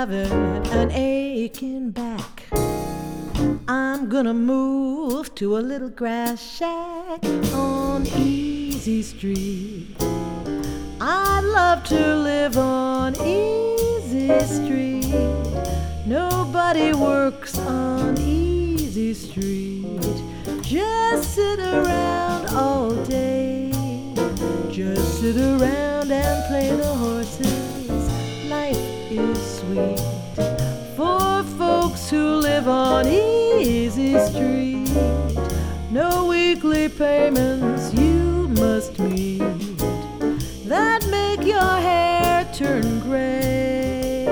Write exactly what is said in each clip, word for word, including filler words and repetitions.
having an aching back. I'm gonna move to a little grass shack on Easy Street. I'd love to live on Easy Street. Nobody works on Easy Street. Just sit around all day. Just sit around and play the horses. Life is sweet for folks who live on Easy Street. No weekly payments you must meet that make your hair turn gray.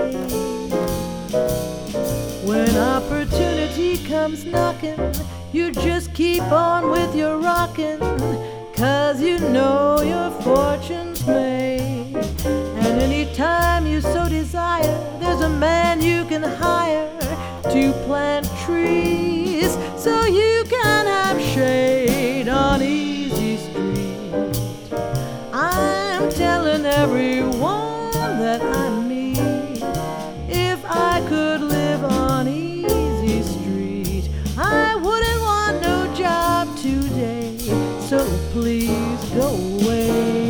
When opportunity comes knocking, you just keep on with your rockin', 'cause you know your fortune's made. And anytime you so desire, there's a man you can hire to plant trees so you can have shade on Easy Street. I'm telling everyone that I meet, if I could live on Easy Street, I wouldn't want no job today, so please go away.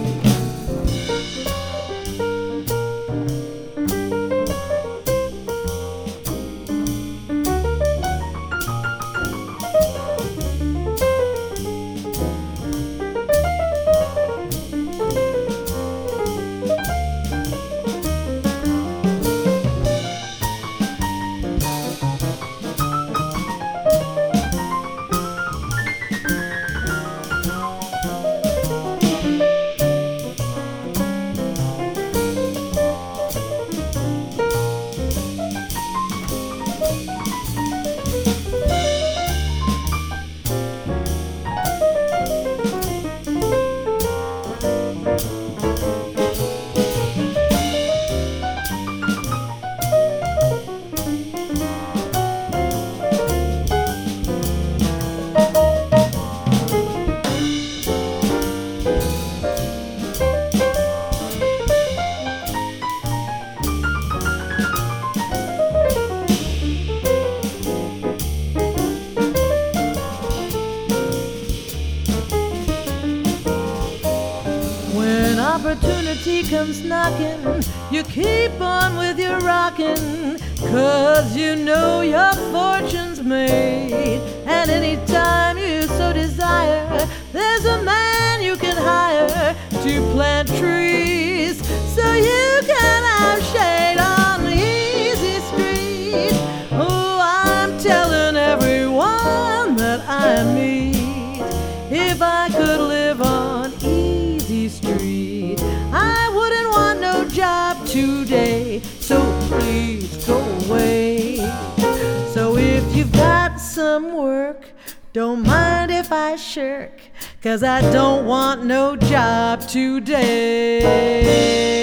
Opportunity comes knocking, you keep on with your rockin', 'cause you know your fortune's made. And anytime you so desire, there's a man you can hire to plant trees so you can have shade on Easy Street. Oh, I'm telling everyone that I meet, if I could live on Easy Street, I wouldn't want no job today, so please go away. So if you've got some work, don't mind if I shirk, 'cause I don't want no job today.